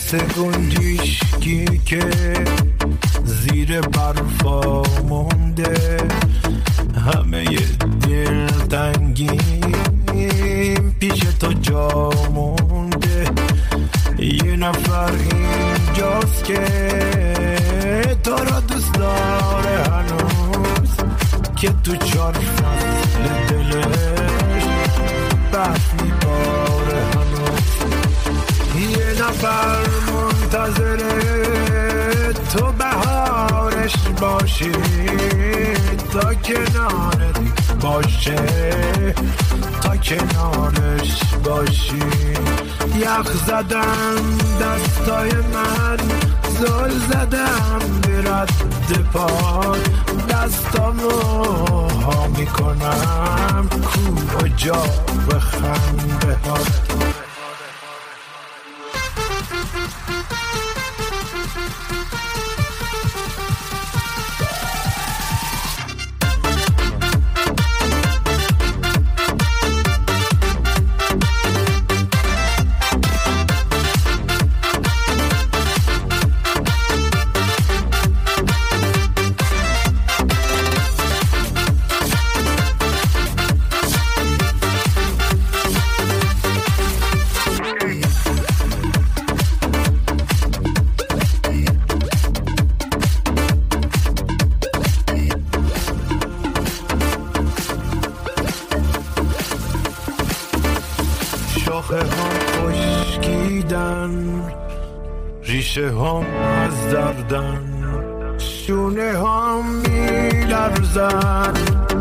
مثل گنجشکی که زیر برفا مونده، همه دلتنگیم پیش تو جا مونده. یه نفر اینجاست که تو را دوست داره هنوز، که تو 4 فصل دلش برف میباره هنوز. یه نفر منتظره تو بهارش باشی، تا کنارت باشه، تا کنارش باشی. یخ زدم دستای من، زل زدم به رد پاد، دستامو ها میکنم کجا به خنده ها. ریشه هم از دردن، شونه هم میلرزن،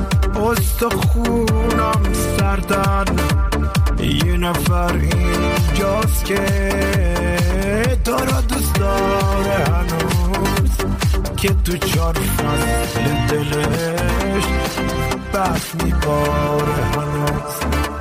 استخونم سردن. یه نفر اینجاست که تو را دوست داره هنوز، که تو 4 فصل دلش برف میباره هنوز.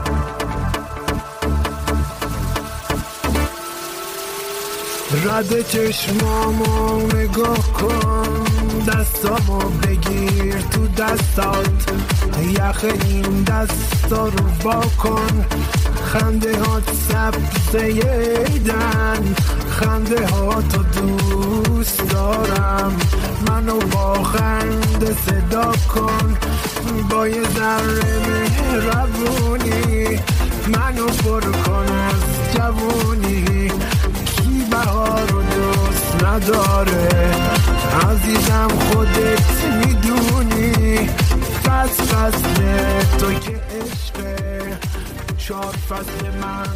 رد چشمامو نگاه کن، دستامو بگیر تو دستات، یخ این دستا رو با کن. خنده هات سبزه ایدن، خنده هاتو دوست دارم. منو با خنده صدا کن، با یه ذره مهربونی منو پر کن از جوونی. بهار رو دوست نداره عزیزم، خودت میدونی. فصل تو که عشقه، 4 فصل من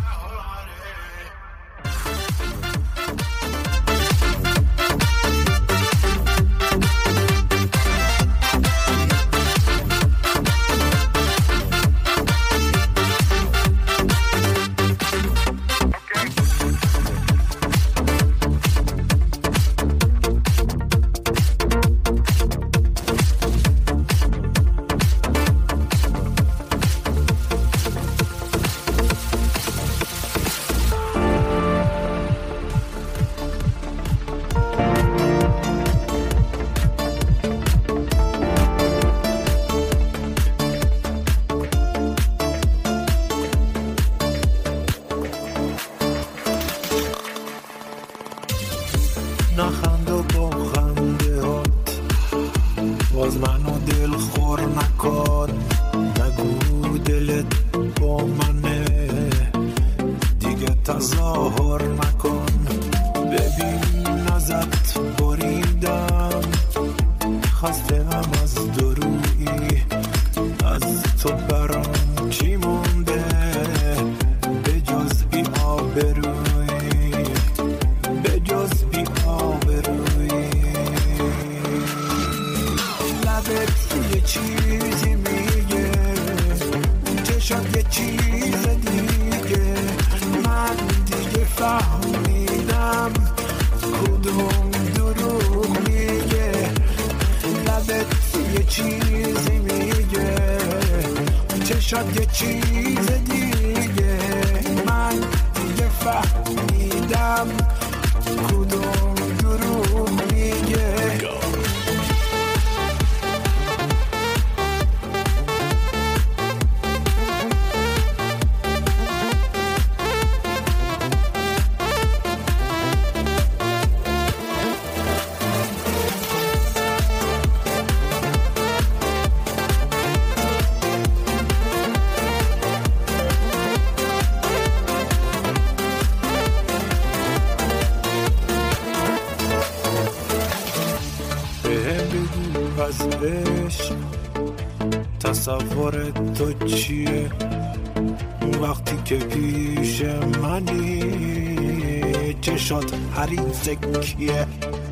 نخند و با خنده هات، باز منو دل خور نکن. نگو دلت با منه، دیگه تظاهر نکن. ببین ازت بریدم، خستم از درویی. از تو برام چی مونده به جز بی آبرویی، به جز بی آبرویی. لبت یه چیزی میگه، چشات یه چیز دیگه. من دیگه فهمیدم کدوم دروغ میگه. لبت یه چیزی میگه، چشات یه چیز دیگه. من دیگه فهمیدم کدوم دروغ میگه. از عشق تصور تو چیه وقتی که پیش منی چشات حریص کیه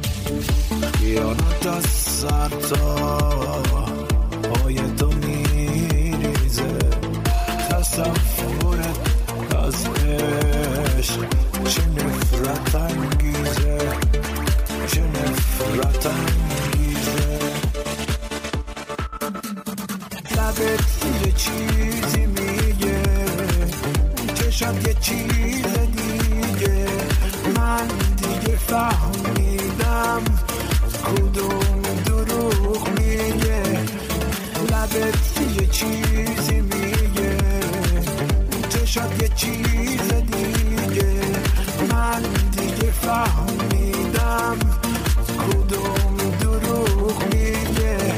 خیانت از سر تا پای تو میریزه تصورت از عشق چه نفرت انگیزه چه نفرت انگیزه لبت یه چیزی میگه چشات یه چیز دیگه من دیگه فهمیدم کدوم دروغ میگه لبت یه چیزی میگه چشات یه چیز دیگه من دیگه فهمیدم کدوم دروغ میگه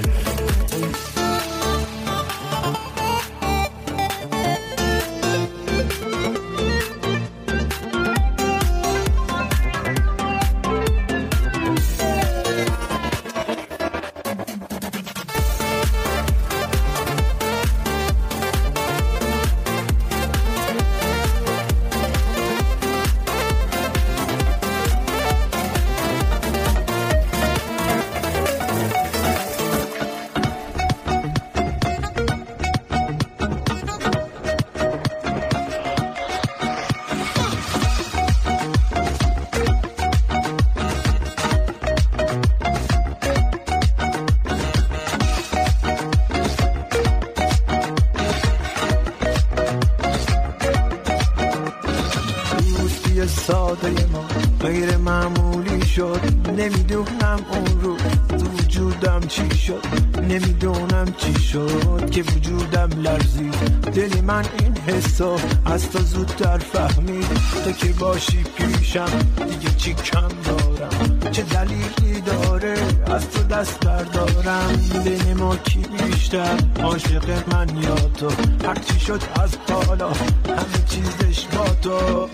ساده ما غیر معمولی شد نمیدونم اون رو تو وجودم چی شد نمیدونم چی شد که وجودم لرزید دلی من این حسو از تو زودتر فهمید تو که باشی پیشم دیگه چی کم دارم چه دلیلی داره از تو دست بردارم بین ما کی بیشتر عاشق من یا تو هرچی شد از حالا همه چیزش با تو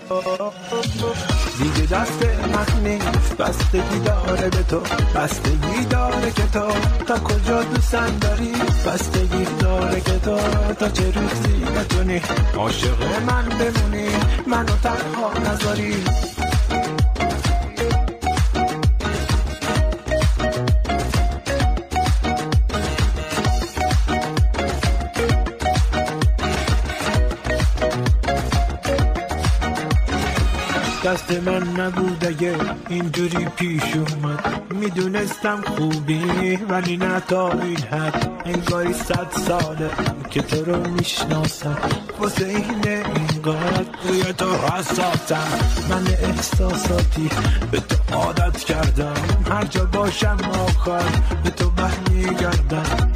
دیگه دست من نیست بستگی داره به تو بستگی داره که تو تا کجا دوستم داری بستگی داره که تو تا چه روزی بتونی عاشق من بمونی منو تنها نذاری دست من نبود اگه اینجوری پیش اومد میدونستم خوبی ولی نه تا این حد انگاری 100 ساله که تو رو میشناسم واسه اینقدر روی تو حساسم من احساساتی به تو عادت کردم هر جا باشم آخر به تو برمیگردم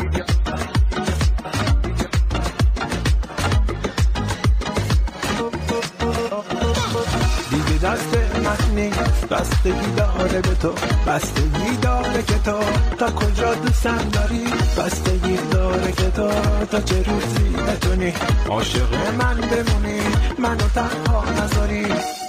دست من نیست بستگی داره به تو بستگی داره که تو تا کجا دوستم داری بستگی داره که تو تا چه روزی بتونی عاشق من بمونی منو تنها نذاری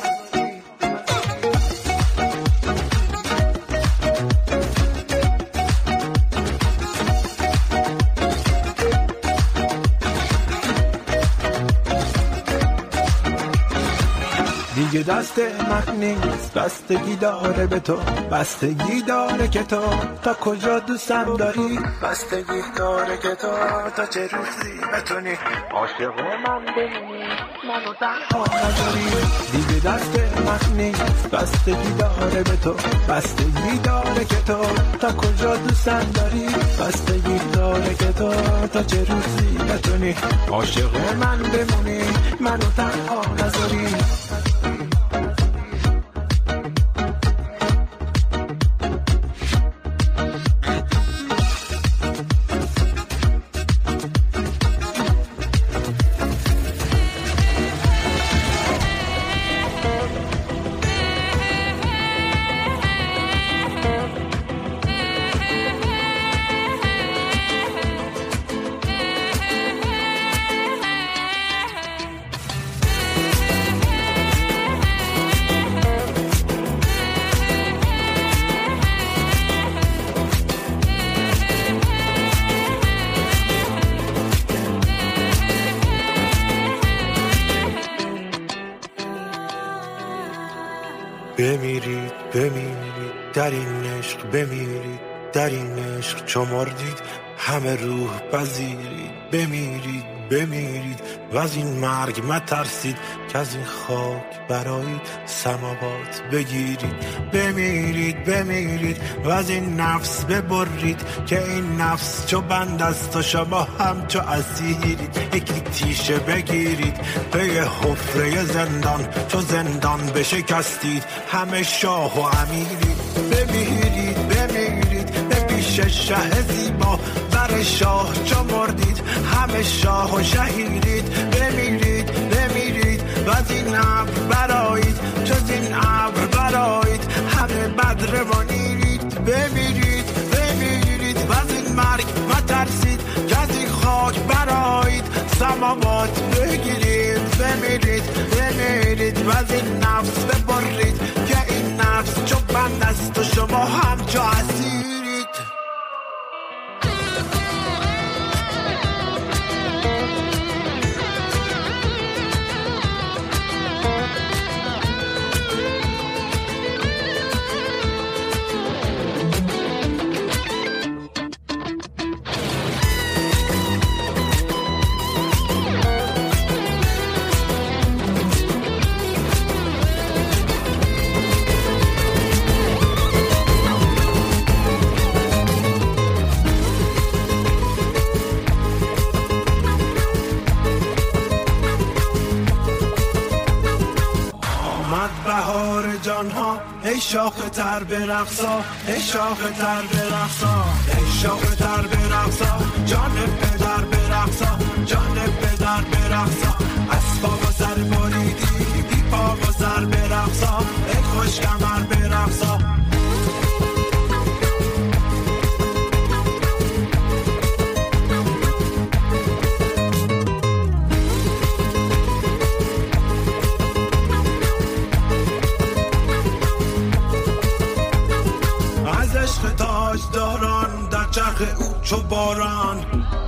دیگه دست من نیست بستگی داره به تو بستگی داره که تو تا کجا دوستم داری بستگی داره که تو تا چه روزی بتونی عاشق من بمونی منو تنها نذاری دیگه دست من نیست بستگی داره به تو بستگی داره که تو تا کجا دوستم داری بستگی داره که تو تا چه روزی بتونی عاشق من بمونی منو تنها نذاری بمیرید در این عشق، بمیرید در این عشق چو مردید همه روح پذیرید. بمیرید بمیرید و از این مرگ مترسید که از این خاک برایید سماوات بگیرید. بمیرید بمیرید و از این نفس ببرید که این نفس چو بند است و شما هم چو اسیرید. یکی تیشه بگیرید به یه حفره زندان، چو زندان بشکستید همه شاه و امیرید. بمیرید بمیرید به پیش شه زیبا، بر شاه چو مردید همه شاه و شهیرید. بمیرید بمیرید و از این ابر برایید، چو این ابر برایید همه بدر منیرید. بمیرید بمیرید و از این مرگ مترسید که از این خاک برایید سماوات بگیرید. بمیرید بمیرید و از این نفس ببرید که این نفس چو بند است و شما هم چو اسیرید. ای شاخ تر برقصا، ای شاخ تر برقصا، ای شاخ تر برقصا، جان پدر برقصا، جان پدر برقصا. از پا و سر بریدی بی پا و سر برقصا، ای خوش کمر برقصا. داران در چرخ او چو باران،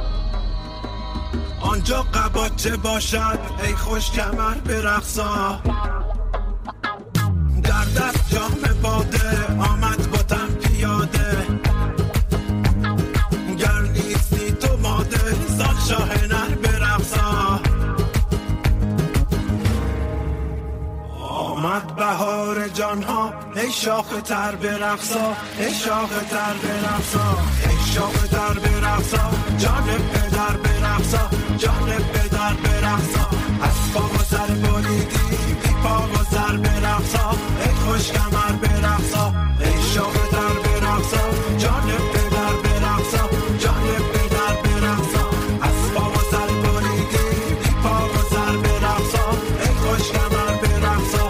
آنجا قباچه باشد ای خوش کمر برقصا. در دست جام باده آمد با تن پیاده، گر نیستی تو ماده زان شاه نر برقصا. آمد بهار جانها ای شاخ تر برقصا، ای شاخ تر برقصا، ای شاخ تر برقصا، جان پدر برقصا، جان پدر برقصا. از پا و سر بریدی بی پا و سر برقصا، ای خوش کمر برقصا. ای شاخ تر برقصا، جان پدر برقصا، جان پدر برقصا. از پا و سر بریدی بی پا و سر برقصا، ای خوش کمر برقصا.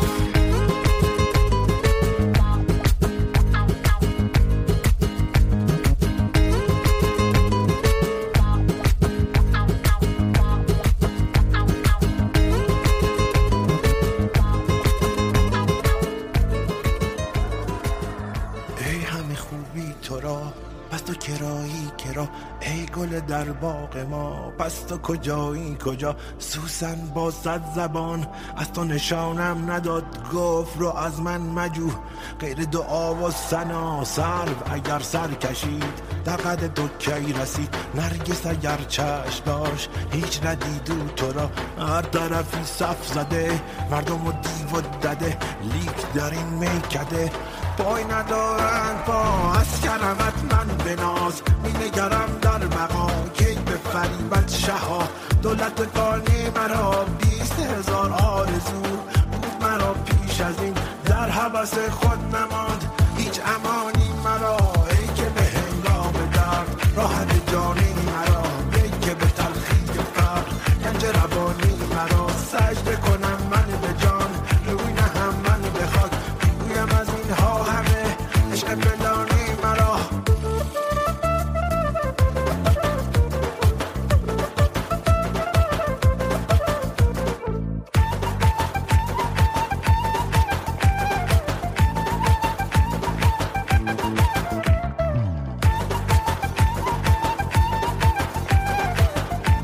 پس تو کرایی کرا ای گل در باغ ما، پس تو کجایی کجا سوسن با صد زبان. از تو نشانم نداد گفت رو از من مجو، غیر دعا و ثنا سرو اگر سر کشید در قد تو کی رسید. نرگس اگر چشم داشت هیچ ندیدو تو را، هر طرفی صف زده مردم و دیو و دده، لیک در این میکده پای ندارن پا. از کرمت من بناز می نگرم در مقا، کی به فریبت شها دولت فانی مرا. 20,000 آرزو بود مرا پیش از این، در هوس خود نماند هیچ امانی مرا. ای که به هنگام درد راحت جانی مرا، ای که به تلخی فقر گنج روانی مرا. سجده کنم من به جان روی نهم من به خاک، بگویم از اینها همه عشق پنهانی مرا.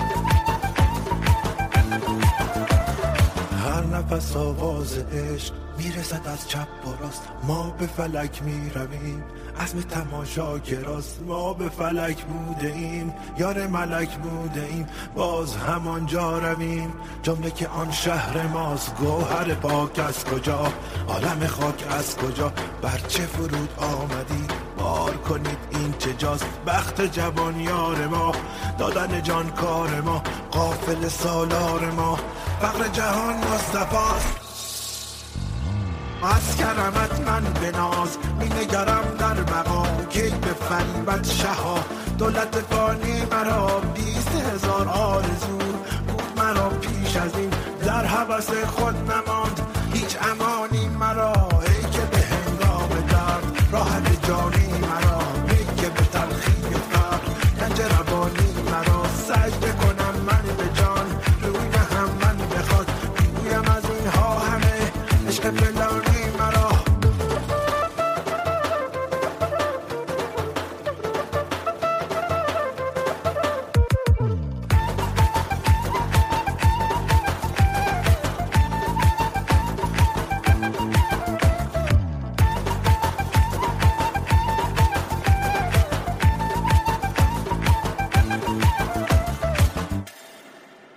پس آواز عشق میرسد از چپ و راست، ما به فلک میرویم، عزم تماشا کراست، ما به فلک بوده ایم، یار ملک بوده ایم، باز همانجا رویم، جمله که آن شهر ماست، گوهر پاک از کجا، عالم خاک از کجا، بر چه فرود آمدی، بار کنید این چه جاست، بخت جوان یار ما، دادن جان کار ما، قافل سالار ما، فقر جهان مصطفاست. از کرمت من به ناز می نگرم در مقام، کی به فریبت شها، دولت فانی مرا 20,000 آرزو بود مرا پیش از این، در هوس خود نماند هیچ امانی مرا، ای که به هنگام درد راحت جانی